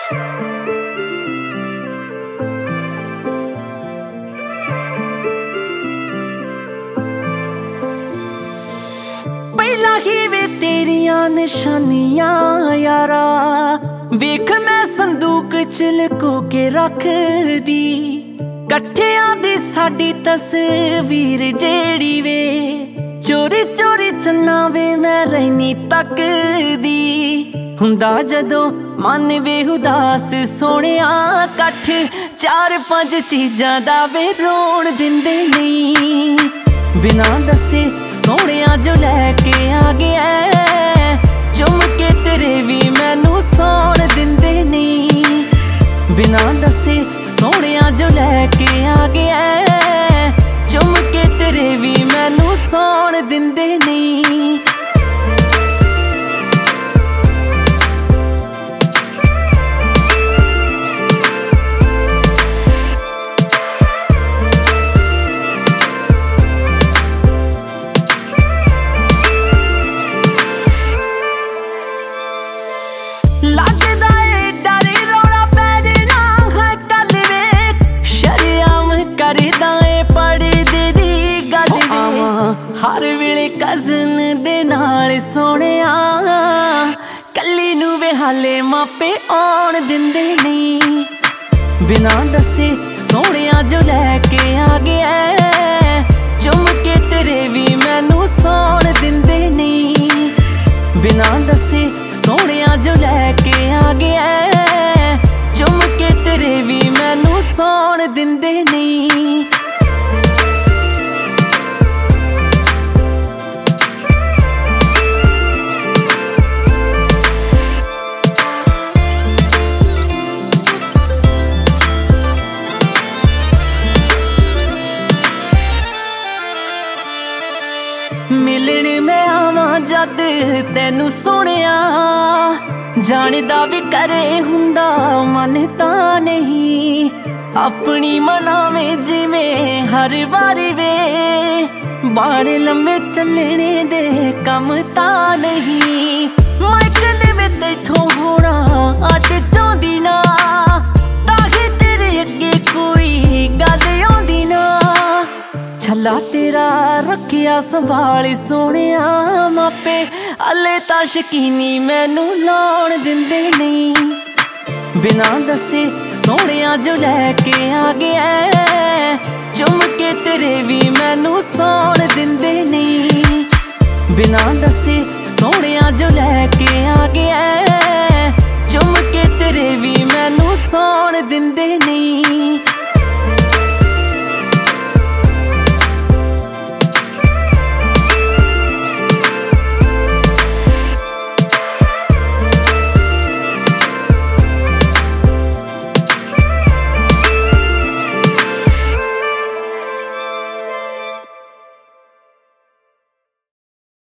ਪਹਿਲਾਂ ਹੀ ਵੇ ਤੇਰੀਆਂ ਨਿਸ਼ਾਨੀਆਂ ਯਾਰਾ, ਵੇਖ ਮੈਂ ਸੰਦੂਕ ਚ ਲੁਕੋ ਕੇ ਰੱਖਦੀ। ਇਕੱਠਿਆਂ ਦੀ ਸਾਡੀ ਤਸਵੀਰ ਜਿਹੜੀ ਵੇ, ਚੋਰੀ ਚੋਰੀ ਚੰਨਾ ਵੇ ਮੈਂ ਰਹਿਨੀ ਤੱਕਦੀ। ਹੁੰਦਾ ਜਦੋਂ ਮਨ ਵੇ ਉਦਾਸ ਸੋਹਣਿਆ, ਇਕੱਠ ਚਾਰ ਪੰਜ ਚੀਜ਼ਾਂ ਦਾ ਵੇ ਰੋਣ ਦਿੰਦੇ ਨਹੀਂ। ਬਿਨਾਂ ਦੱਸੇ ਸੋਹਣਿਆ ਜੋ ਲੈ ਕੇ ਆ ਗਿਆ, ਚੁੰਮ ਕੇ ਤੇਰੇ ਵੀ ਮੈਨੂੰ ਸੌਣ ਦਿੰਦੇ ਨਹੀਂ। ਬਿਨਾਂ ਦੱਸੇ ਸੋਹਣਿਆ ਜੋ ਲੈ ਕੇ ਆ ਗਿਆ, ਚੁੰਮ ਕੇ ਤੇਰੇ ਵੀ ਮੈਨੂੰ ਸੌਣ ਦਿੰਦੇ ਨਹੀਂ। ਲੱਗਦਾ ਏ ਡਰ ਰੌਲਾ ਪੈ ਜਾਣਾ ਹੈ ਕੱਲ ਵੇ, ਸ਼ਰਮ ਕਰਦਾ ਏ ਪੜਦੇ ਦੀ ਗੱਲ ਵੇ। ਹਰ ਵੇਲੇ ਕਜ਼ਨ ਦੇ ਨਾਲ ਸੋਹਣਿਆ, ਕੱਲੀ ਨੂੰ ਵੇ ਹਾਲੇ ਮਾਪੇ ਆਉਣ ਦਿੰਦੇ ਨਹੀਂ। ਬਿਨਾਂ ਦੱਸੇ ਸੋਹਣਿਆ ਜੋ ਲੈ ਕੇ ਆ ਗਿਆ, ਚੁੰਮ ਕੇ ਤੇਰੇ ਵੀ ਮੈਨੂੰ ਸੌਣ ਦਿੰਦੇ ਨਹੀਂ। ਬਿਨਾਂ ਦੱਸੇ ਸੋਹਣਿਆ ਜੋ ਲੈ ਕੇ ਆ ਗਿਆ, ਚੁੰਮ ਕੇ ਤੇਰੇ ਵੀ ਮੈਨੂੰ ਸੌਣ ਦਿੰਦੇ ਨਹੀਂ। ਮਿਲਣ ਮੈਂ ਆਵਾਂ ਜਦ ਤੈਨੂੰ ਸੋਹਣਿਆ, ਜਾਣਦਾ ਵੀ ਕਰੇ ਹੁੰਦਾ ਮਨ ਤਾਂ ਨਹੀਂ। ਆਪਣੀ ਮਨਾਵੇਂ ਜਿਵੇਂ ਹਰ ਵਾਰੀ ਵੇ, ਬਾਣ ਲੰਮੇ ਚੱਲਣੇ ਦੇ ਕੰਮ ਤਾਂ ਨਹੀਂ। ਮੈਂ ਕੱਲੇ ਵੇ ਤੈਥੋਂ ਹੋਣਾ ਅੱਡ ਚਾਹੁੰਦੀ ਨਾ, ਤਾਂ ਕਿ ਤੇਰੇ ਅੱਗੇ ਕੋਈ ਗੱਲ ਆਉਂਦੀ ਨਾ। ਛੱਲਾ ਤੇਰਾ ਰੱਖਿਆ ਸੰਭਾਲ ਸੋਹਣਿਆ, ਮਾਪੇ ਹਲੇ ਤਾਂ ਸ਼ਕੀਨੀ ਮੈਨੂੰ ਲਾਉਣ ਦਿੰਦੇ ਨਹੀਂ। ਬਿਨਾਂ ਦੱਸੇ ਸੋਹਣਿਆ ਜੋ ਲੈ ਕੇ ਆ ਗਿਆ, ਚੁੰਮ ਕੇ ਤੇਰੇ ਵੀ ਮੈਨੂੰ ਸੌਣ ਦਿੰਦੇ ਨਹੀਂ। ਬਿਨਾਂ ਦੱਸੇ ਸੋਹਣਿਆ ਜੋ ਲੈ ਕੇ ਆ ਗਿਆ,